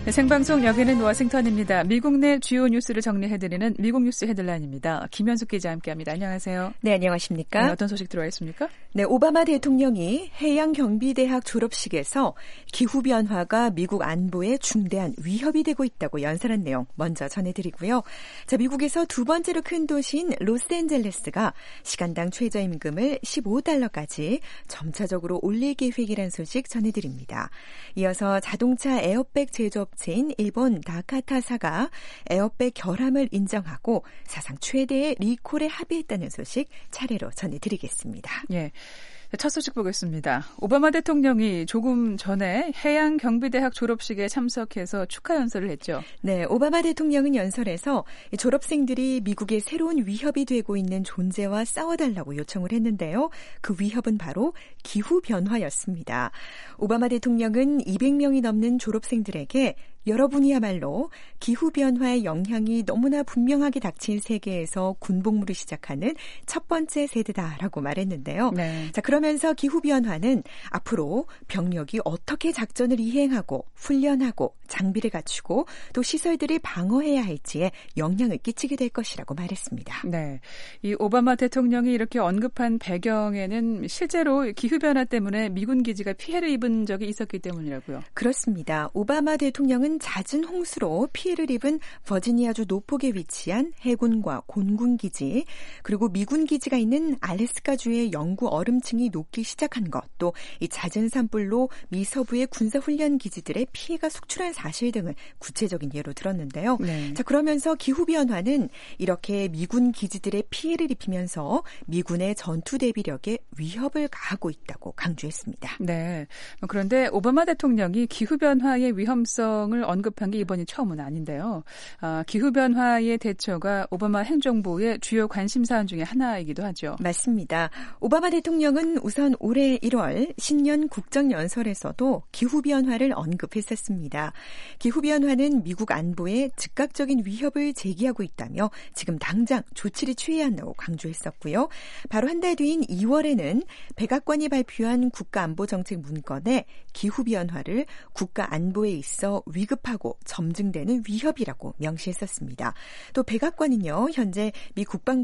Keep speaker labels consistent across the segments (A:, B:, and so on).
A: 네, 생방송 여기는 워싱턴입니다. 미국 내 주요 뉴스를 정리해드리는 미국 뉴스 헤드라인입니다. 김현숙 기자 함께합니다. 안녕하세요.
B: 네, 안녕하십니까?
A: 네, 어떤 소식 들어와 있습니까?
B: 네, 오바마 대통령이 해양경비대학 졸업식에서 기후변화가 미국 안보에 중대한 위협이 되고 있다고 연설한 내용 먼저 전해드리고요. 자, 미국에서 두 번째로 큰 도시인 로스앤젤레스가 시간당 최저임금을 $15까지 점차적으로 올릴 계획이라는 소식 전해드립니다. 이어서 자동차 에어백 제조업체인 일본 다카타사가 에어백 결함을 인정하고 사상 최대의 리콜에 합의했다는 소식 차례로 전해드리겠습니다.
A: 예. 첫 소식 보겠습니다. 오바마 대통령이 조금 전에 해양경비대학 졸업식에 참석해서 축하 연설을 했죠.
B: 네, 오바마 대통령은 연설에서 졸업생들이 미국의 새로운 위협이 되고 있는 존재와 싸워달라고 요청을 했는데요. 그 위협은 바로 기후변화였습니다. 오바마 대통령은 200명이 넘는 졸업생들에게 여러분이야말로 기후변화의 영향이 너무나 분명하게 닥친 세계에서 군복무를 시작하는 첫 번째 세대다라고 말했는데요.
A: 네.
B: 자, 그러면서 기후변화는 앞으로 병력이 어떻게 작전을 이행하고 훈련하고 장비를 갖추고 또 시설들을 방어해야 할지에 영향을 끼치게 될 것이라고 말했습니다.
A: 네, 이 오바마 대통령이 이렇게 언급한 배경에는 실제로 기후변화 때문에 미군 기지가 피해를 입은 적이 있었기 때문이라고요.
B: 그렇습니다. 오바마 대통령은 잦은 홍수로 피해를 입은 버지니아주 노폭에 위치한 해군과 공군 기지, 그리고 미군 기지가 있는 알래스카주의 영구 얼음층이 녹기 시작한 것, 또 이 잦은 산불로 미 서부의 군사훈련 기지들의 피해가 속출한 사실 등을 구체적인 예로 들었는데요.
A: 네.
B: 자, 그러면서 기후변화는 이렇게 미군 기지들의 피해를 입히면서 미군의 전투 대비력에 위협을 가하고 있다고 강조했습니다.
A: 네. 그런데 오바마 대통령이 기후변화의 위험성을 언급한 게 이번이 처음은 아닌데요. 기후변화의 대처가 오바마 행정부의 주요 관심사안 중에 하나이기도 하죠.
B: 맞습니다. 오바마 대통령은 우선 올해 1월 신년 국정연설에서도 기후변화를 언급했었습니다. 기후변화는 미국 안보에 즉각적인 위협을 제기하고 있다며 지금 당장 조치를 취해야 한다고 강조했었고요. 바로 한 달 뒤인 2월에는 백악관이 발표한 국가안보정책 문건에 기후변화를 국가안보에 있어 위급하고 점증되는 위협이라고 명시했었습니다. 또 백악관은요, 현재 미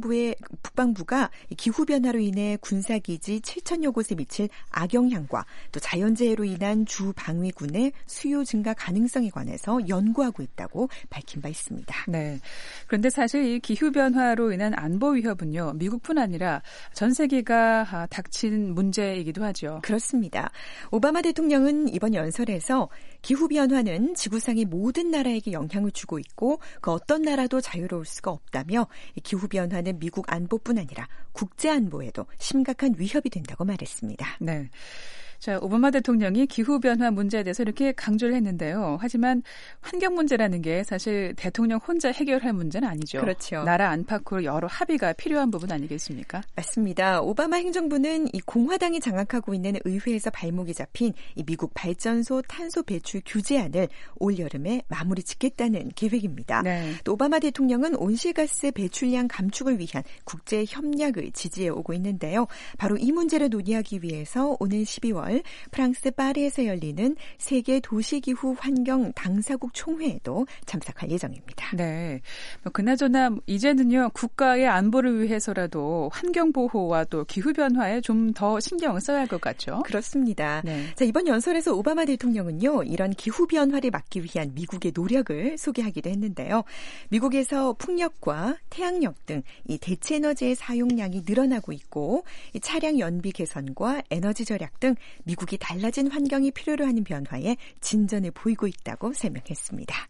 B: 국방부가 기후변화로 인해 군사기지 7천여 곳에 미칠 악영향과 또 자연재해로 인한 주 방위군의 수요 증가 가능성에 관해서 연구하고 있다고 밝힌 바 있습니다.
A: 네. 그런데 사실 이 기후변화로 인한 안보 위협은요, 미국뿐 아니라 전 세계가 닥친 문제이기도 하죠.
B: 그렇습니다. 오바마 대통령은 이번 연설에서 기후변화는 지구상의 모든 나라에게 영향을 주고 있고 그 어떤 나라도 자유로울 수가 없다며 기후변화는 미국 안보뿐 아니라 국제안보에도 심각한 위협이 된다고 말했습니다.
A: 네. 자, 오바마 대통령이 기후변화 문제에 대해서 이렇게 강조를 했는데요. 하지만 환경 문제라는 게 사실 대통령 혼자 해결할 문제는 아니죠.
B: 그렇죠.
A: 나라 안팎으로 여러 합의가 필요한 부분 아니겠습니까?
B: 맞습니다. 오바마 행정부는 이 공화당이 장악하고 있는 의회에서 발목이 잡힌 이 미국 발전소 탄소 배출 규제안을 올 여름에 마무리 짓겠다는 계획입니다.
A: 네.
B: 또 오바마 대통령은 온실가스 배출량 감축을 위한 국제 협약을 지지해 오고 있는데요. 바로 이 문제를 논의하기 위해서 오는 12월 프랑스 파리에서 열리는 세계 도시기후 환경 당사국 총회에도 참석할 예정입니다.
A: 네. 그나저나 이제는요, 국가의 안보를 위해서라도 환경보호와 또 기후변화에 좀 더 신경을 써야 할 것 같죠?
B: 그렇습니다.
A: 네.
B: 자, 이번 연설에서 오바마 대통령은요, 이런 기후변화를 막기 위한 미국의 노력을 소개하기도 했는데요. 미국에서 풍력과 태양력 등 이 대체에너지의 사용량이 늘어나고 있고 이 차량 연비 개선과 에너지 절약 등 미국이 달라진 환경이 필요로 하는 변화에 진전을 보이고 있다고 설명했습니다.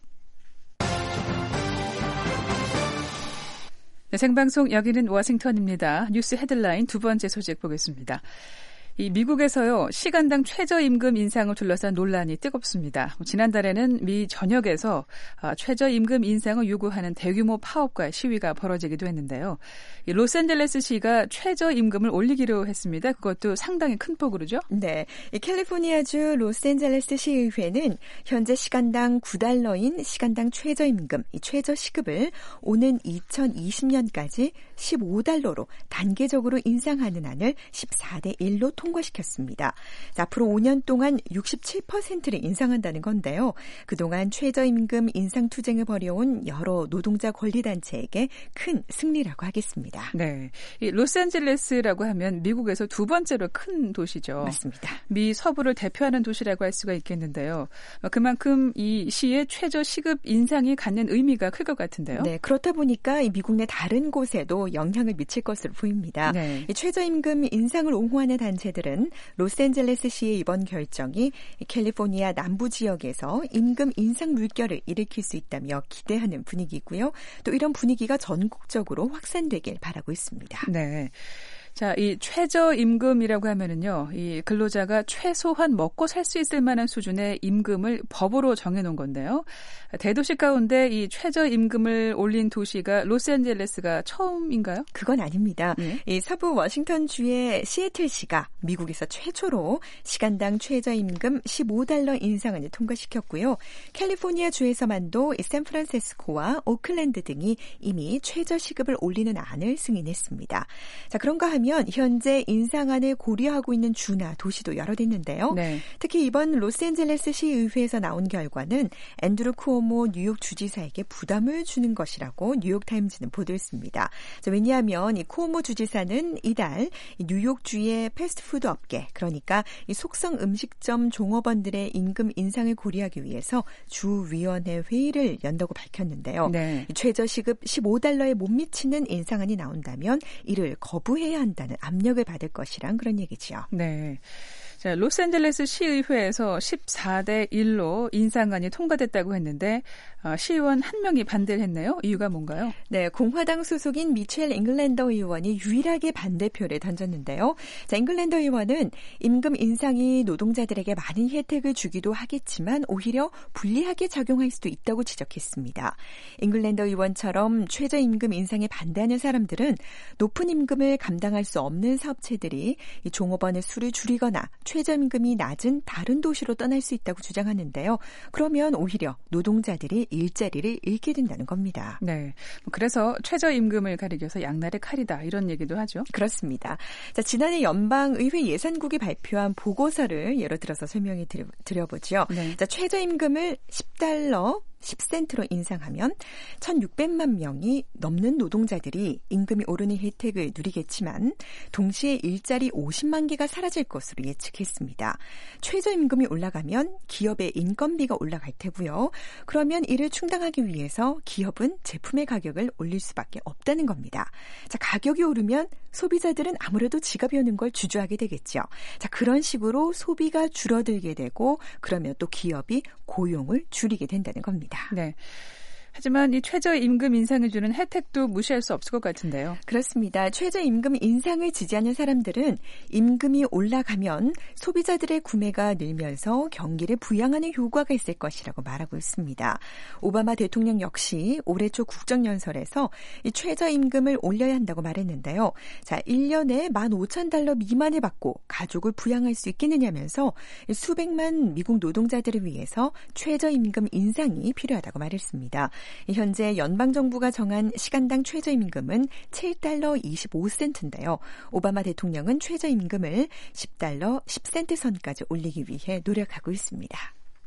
A: 네, 생방송 여기는 워싱턴입니다. 뉴스 헤드라인 두 번째 소식 보겠습니다. 이 미국에서요, 시간당 최저임금 인상을 둘러싼 논란이 뜨겁습니다. 지난달에는 미 전역에서 최저임금 인상을 요구하는 대규모 파업과 시위가 벌어지기도 했는데요. 이 로스앤젤레스시가 최저임금을 올리기로 했습니다. 그것도 상당히 큰 폭으로죠?
B: 네, 이 캘리포니아주 로스앤젤레스 시의회는 현재 시간당 $9인 시간당 최저임금, 이 최저시급을 오는 2020년까지 $15로 단계적으로 인상하는 안을 14대 1로 통과시켰습니다. 앞으로 5년 동안 67%를 인상한다는 건데요. 그동안 최저임금 인상 투쟁을 벌여온 여러 노동자 권리단체에게 큰 승리라고 하겠습니다.
A: 네, 이 로스앤젤레스라고 하면 미국에서 두 번째로 큰 도시죠.
B: 맞습니다.
A: 미 서부를 대표하는 도시라고 할 수가 있겠는데요. 그만큼 이 시의 최저 시급 인상이 갖는 의미가 클 것 같은데요.
B: 네, 그렇다 보니까 이 미국 내 다른 곳에도 영향을 미칠 것으로 보입니다.
A: 네.
B: 이 최저임금 인상을 옹호하는 단체들은 로스앤젤레스시의 이번 결정이 캘리포니아 남부 지역에서 임금 인상 물결을 일으킬 수 있다며 기대하는 분위기고요. 또 이런 분위기가 전국적으로 확산되길 바라고 있습니다.
A: 네. 자, 이 최저임금이라고 하면은요, 이 근로자가 최소한 먹고 살 수 있을 만한 수준의 임금을 법으로 정해놓은 건데요. 대도시 가운데 이 최저임금을 올린 도시가 로스앤젤레스가 처음인가요?
B: 그건 아닙니다. 이 서부 워싱턴주의 시애틀시가 미국에서 최초로 시간당 최저임금 $15 인상을 통과시켰고요. 캘리포니아주에서만도 이 샌프란시스코와 오클랜드 등이 이미 최저시급을 올리는 안을 승인했습니다. 자, 그런가 하면 현재 인상안을 고려하고 있는 주나 도시도 여러 있는데요.
A: 네.
B: 특히 이번 로스앤젤레스 시의회에서 나온 결과는 앤드루 쿠오모 뉴욕 주지사에게 부담을 주는 것이라고 뉴욕타임즈는 보도했습니다. 왜냐하면 이 쿠오모 주지사는 이달 뉴욕주의 패스트푸드 업계, 그러니까 이 속성 음식점 종업원들의 임금 인상을 고려하기 위해서 주위원회 회의를 연다고 밝혔는데요.
A: 네.
B: 최저시급 $15에 못 미치는 인상안이 나온다면 이를 거부해야 한다는 압력을 받을 것이란 그런 얘기죠.
A: 네. 자, 로스앤젤레스 시의회에서 14대 1로 인상안이 통과됐다고 했는데 시의원 한 명이 반대를 했네요. 이유가 뭔가요?
B: 네, 공화당 소속인 미첼 잉글랜더 의원이 유일하게 반대표를 던졌는데요. 자, 잉글랜더 의원은 임금 인상이 노동자들에게 많은 혜택을 주기도 하겠지만 오히려 불리하게 작용할 수도 있다고 지적했습니다. 잉글랜더 의원처럼 최저임금 인상에 반대하는 사람들은 높은 임금을 감당할 수 없는 사업체들이 이 종업원의 수를 줄이거나 최저임금이 낮은 다른 도시로 떠날 수 있다고 주장하는데요. 그러면 오히려 노동자들이 일자리를 잃게 된다는 겁니다.
A: 네, 그래서 최저임금을 가리켜서 양날의 칼이다 이런 얘기도 하죠.
B: 그렇습니다. 자, 지난해 연방의회 예산국이 발표한 보고서를 예로 들어서 설명해 드려보죠.
A: 네.
B: 자, 최저임금을 $10 10센트로 인상하면 1,600만 명이 넘는 노동자들이 임금이 오르는 혜택을 누리겠지만 동시에 일자리 50만 개가 사라질 것으로 예측했습니다. 최저임금이 올라가면 기업의 인건비가 올라갈 테고요. 그러면 이를 충당하기 위해서 기업은 제품의 가격을 올릴 수밖에 없다는 겁니다. 자, 가격이 오르면 소비자들은 아무래도 지갑이 오는 걸 주저하게 되겠죠. 자, 그런 식으로 소비가 줄어들게 되고 그러면 또 기업이 고용을 줄이게 된다는 겁니다.
A: 네. 하지만 이 최저임금 인상을 주는 혜택도 무시할 수 없을 것 같은데요.
B: 그렇습니다. 최저임금 인상을 지지하는 사람들은 임금이 올라가면 소비자들의 구매가 늘면서 경기를 부양하는 효과가 있을 것이라고 말하고 있습니다. 오바마 대통령 역시 올해 초 국정연설에서 이 최저임금을 올려야 한다고 말했는데요. 자, 1년에 $15,000 미만을 받고 가족을 부양할 수 있겠느냐면서 수백만 미국 노동자들을 위해서 최저임금 인상이 필요하다고 말했습니다. 현재 연방정부가 정한 시간당 최저임금은 $7.25인데요. 오바마 대통령은 최저임금을 $10 10센트 선까지 올리기 위해 노력하고 있습니다.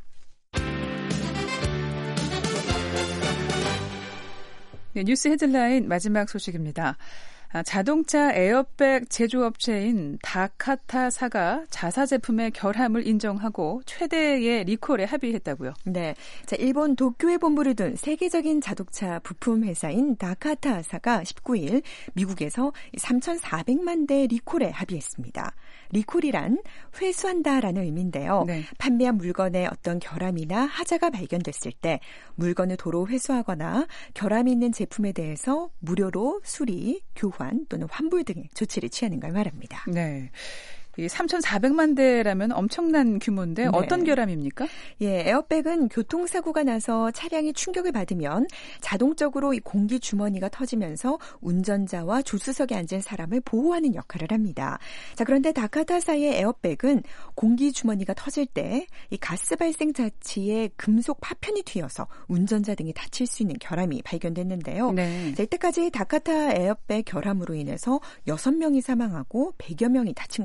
A: 네, 뉴스 헤드라인 마지막 소식입니다. 자동차 에어백 제조업체인 다카타사가 자사 제품의 결함을 인정하고 최대의 리콜에 합의했다고요.
B: 네, 자, 일본 도쿄에 본부를 둔 세계적인 자동차 부품 회사인 다카타사가 19일 미국에서 3,400만 대 리콜에 합의했습니다. 리콜이란 회수한다라는 의미인데요.
A: 네.
B: 판매한 물건에 어떤 결함이나 하자가 발견됐을 때 물건을 도로 회수하거나 결함이 있는 제품에 대해서 무료로 수리, 교환 또는 환불 등의 조치를 취하는 걸 말합니다.
A: 네. 이 3,400만 대라면 엄청난 규모인데
B: 네.
A: 어떤 결함입니까?
B: 예, 에어백은 교통사고가 나서 차량이 충격을 받으면 자동적으로 이 공기 주머니가 터지면서 운전자와 조수석에 앉은 사람을 보호하는 역할을 합니다. 자, 그런데 다카타사의 에어백은 공기 주머니가 터질 때 이 가스 발생 자체에 금속 파편이 튀어서 운전자 등이 다칠 수 있는 결함이 발견됐는데요.
A: 네.
B: 자, 이때까지 다카타 에어백 결함으로 인해서 6명이 사망하고 100여 명이 다친 것으로 알려졌습니다.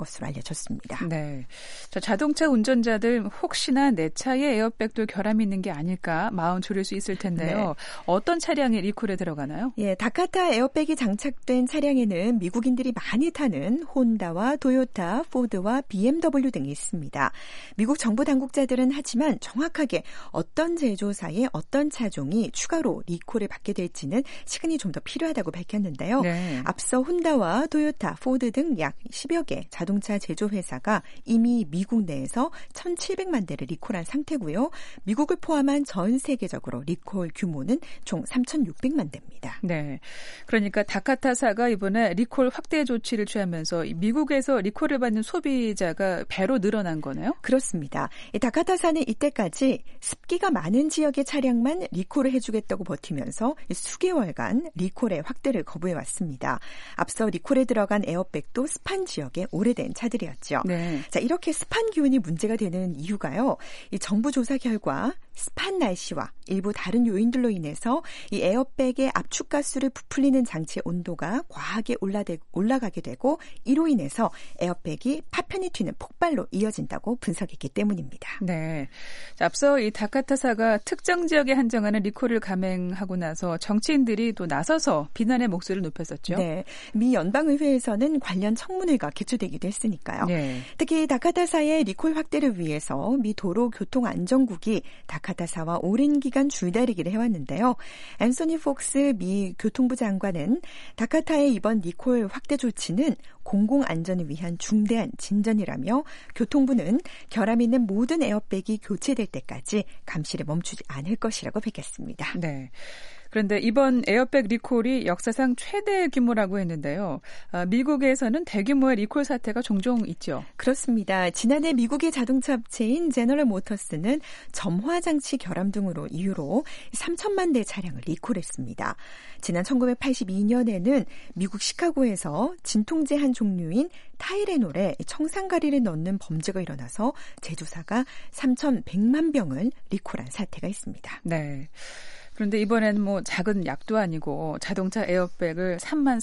B: 내줬습니다.
A: 네. 자, 자동차 운전자들 혹시나 내 차에 에어백도 결함이 있는 게 아닐까 마음 졸일 수 있을 텐데요. 네. 어떤 차량이 리콜에 들어가나요?
B: 예, 다카타 에어백이 장착된 차량에는 미국인들이 많이 타는 혼다와 도요타, 포드와 BMW 등이 있습니다. 미국 정부 당국자들은 하지만 정확하게 어떤 제조사의 어떤 차종이 추가로 리콜을 받게 될지는 시간이 좀 더 필요하다고 밝혔는데요. 네. 앞서 혼다와 도요타, 포드 등 약 10여 개 자동차 제조 회사가 이미 미국 내에서 1,700만 대를 리콜한 상태고요. 미국을 포함한 전 세계적으로 리콜 규모는 총 3,600만 대입니다.
A: 네, 그러니까 다카타사가 이번에 리콜 확대 조치를 취하면서 미국에서 리콜을 받는 소비자가 배로 늘어난 거네요?
B: 그렇습니다. 다카타사는 이때까지 습기가 많은 지역의 차량만 리콜을 해주겠다고 버티면서 수개월간 리콜의 확대를 거부해왔습니다. 앞서 리콜에 들어간 에어백도 습한 지역의 오래된 차들이었죠. 네. 자, 이렇게 습한 기온이 문제가 되는 이유가요. 이 정부 조사 결과 습한 날씨와 일부 다른 요인들로 인해서 이 에어백의 압축가스를 부풀리는 장치의 온도가 과하게 올라가게 되고 이로 인해서 에어백이 파편이 튀는 폭발로 이어진다고 분석했기 때문입니다.
A: 네, 자, 앞서 이 다카타사가 특정 지역에 한정하는 리콜을 감행하고 나서 정치인들이 또 나서서 비난의 목소리를 높였었죠.
B: 네, 미 연방의회에서는 관련 청문회가 개최되기도 했으니까요. 네. 특히 다카타사의 리콜 확대를 위해서 미 도로교통안전국이 다카타사와 오랜 기간 줄다리기를 해왔는데요. 앤소니 폭스 미 교통부 장관은 다카타의 이번 리콜 확대 조치는 공공안전을 위한 중대한 진전이라며 교통부는 결함 있는 모든 에어백이 교체될 때까지 감시를 멈추지 않을 것이라고 밝혔습니다.
A: 네. 그런데 이번 에어백 리콜이 역사상 최대 규모라고 했는데요. 미국에서는 대규모의 리콜 사태가 종종 있죠.
B: 그렇습니다. 지난해 미국의 자동차 업체인 제너럴 모터스는 점화장치 결함 등으로 이유로 3천만 대 차량을 리콜했습니다. 지난 1982년에는 미국 시카고에서 진통제 한 종류인 타이레놀에 청산가리를 넣는 범죄가 일어나서 제조사가 3,100만 병을 리콜한 사태가 있습니다.
A: 네. 그런데 이번에는 뭐 작은 약도 아니고 자동차 에어백을 3만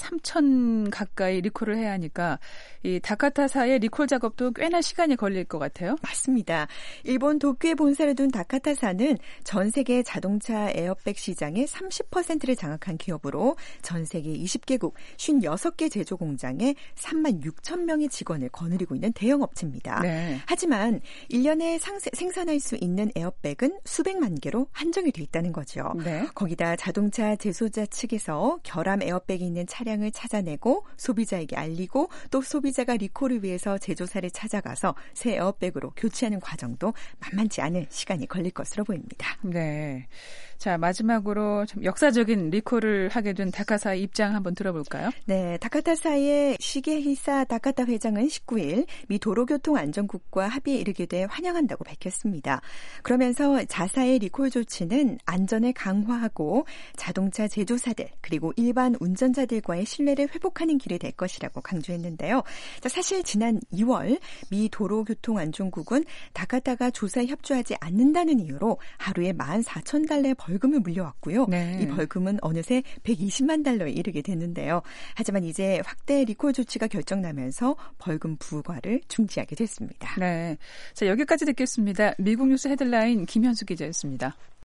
A: 3천 가까이 리콜을 해야 하니까 이 다카타사의 리콜 작업도 꽤나 시간이 걸릴 것 같아요.
B: 맞습니다. 일본 도쿄에 본사를 둔 다카타사는 전 세계 자동차 에어백 시장의 30%를 장악한 기업으로 전 세계 20개국 56개 제조 공장에 3만 6천 명의 직원을 거느리고 있는 대형 업체입니다. 네. 하지만 1년에 생산할 수 있는 에어백은 수백만 개로 한정이 돼 있다는 거죠. 네. 거기다 자동차 제조자 측에서 결함 에어백이 있는 차량을 찾아내고 소비자에게 알리고 또 소비자가 리콜을 위해서 제조사를 찾아가서 새 에어백으로 교체하는 과정도 만만치 않은 시간이 걸릴 것으로 보입니다.
A: 네. 자, 마지막으로 좀 역사적인 리콜을 하게 된 다카타사의 입장 한번 들어볼까요?
B: 네, 다카타사의 시게히사 다카타 회장은 19일 미 도로교통안전국과 합의에 이르게 돼 환영한다고 밝혔습니다. 그러면서 자사의 리콜 조치는 안전을 강화하고 자동차 제조사들 그리고 일반 운전자들과의 신뢰를 회복하는 길이 될 것이라고 강조했는데요. 자, 사실 지난 2월 미 도로교통안전국은 다카타가 조사에 협조하지 않는다는 이유로 하루에 14,000달러의 벌금을 물려왔고요. 네. 이 벌금은 어느새 120만 달러에 이르게 됐는데요. 하지만 이제 확대 리콜 조치가 결정나면서 벌금 부과를 중지하게 됐습니다.
A: 네, 자, 여기까지 듣겠습니다. 미국 뉴스 헤드라인 김현수 기자였습니다.